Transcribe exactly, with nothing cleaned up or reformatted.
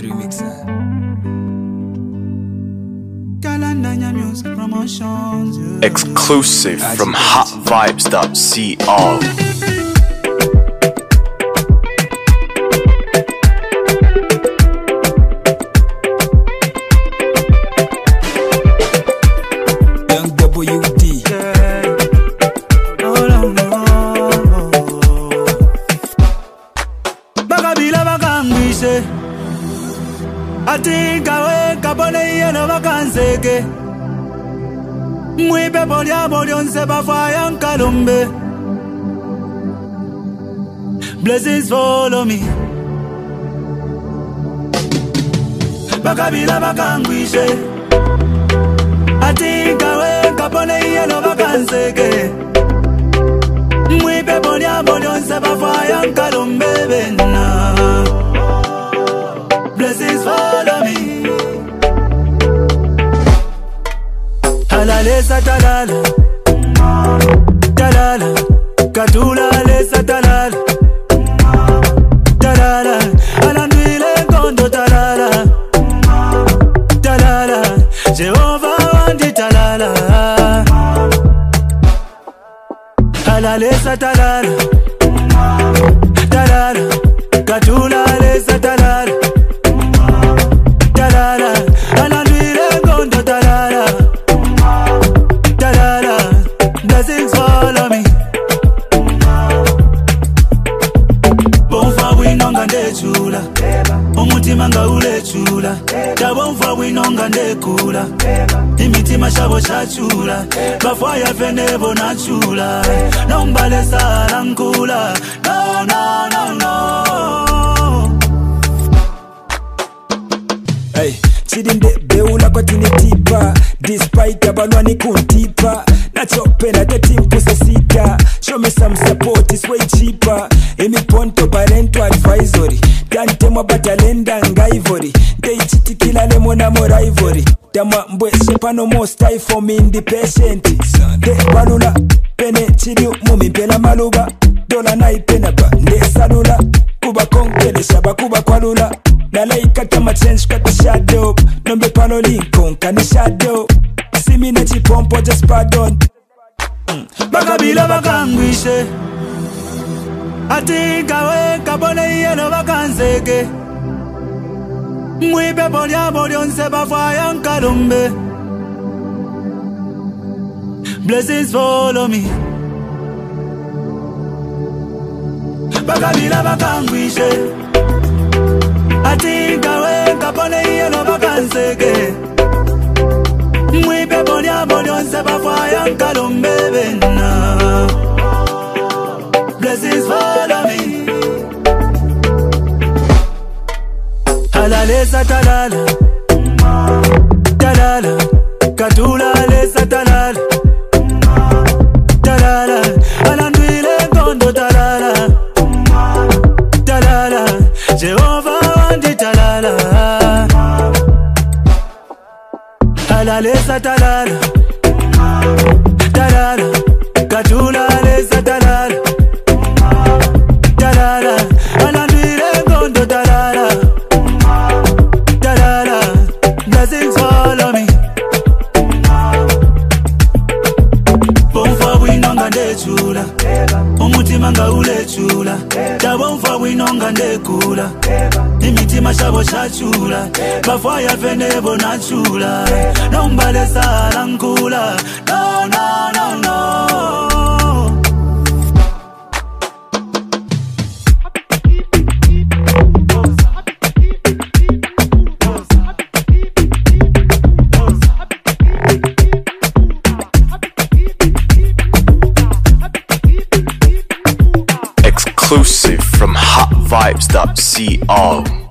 remixer. Music promotions, yeah. Exclusive from hot vibes dot co. Atinga we kabone yena bakanseke Mwipe bolya bolyonse bafaya nkalumbe Blessings follow me Bakabila bakangwishe Atinga we kabone yena bakanseke Mwipe bolya bolyonse bafaya nkalumbe bena Blessings follow me. Halalesa talala, talala, katula lesa talala, talala, alandwile kondo talala, talala, Jehovah wandi talala. Halalesa talala, talala, katula lesa talala. Talala, alandwile kondo talala, talala, blessings follow me. Bonfa winonga nde chula, umutima nga ule chula. Tabonfa winonga nde kula, imitima shabo shachula. Bafaya fenebo na chula, nombale sala nkula. No, no, no, no. Hey, chidinde beula kwa tinitipa Despite abalwani kuntipa Nachopena the team kusesita Show me some support, it's way cheaper Emi ponto parental advisory Dante mwa batalenda ngaivory Day chiti kila lemo na mo rivalry Dama mbwe shepano mo style for me independent De balula, pene chidi mumi pela maluba Dola na ipena ba, nde salula Kuba konkele shaba kuba kwa lula Nala ikata ma change kata shadow Nombe pano linkon kani shadow See me na chipompo just pardon mm. Bakabila bakangwishe Atinga we kabone yeno bakanseke Mwipe bolya bolyonse bafaya nkalumbe Blessings follow me Bakabila bakangwishe Atinga we kabone yeno bakanseke Mwipe bolya bolyonse bafaya nkalumbe bena Blessings follow me Halalesa talala Talala Katula lesa talala Talala Alandwile kondo talala Talala Jehovah wandi talala Halalesa talala Talala Katula lesa talala Talala Alandwile kondo talala Talala Blessings follow me Bonfa winonga nde chula Umutima nga ule chula Tabonfa winonga nde kula Imitima shabo shachula Bafaya fenebo na chula Nombale sala nkula No, no, no, no Exclusive from hot vibes dot co.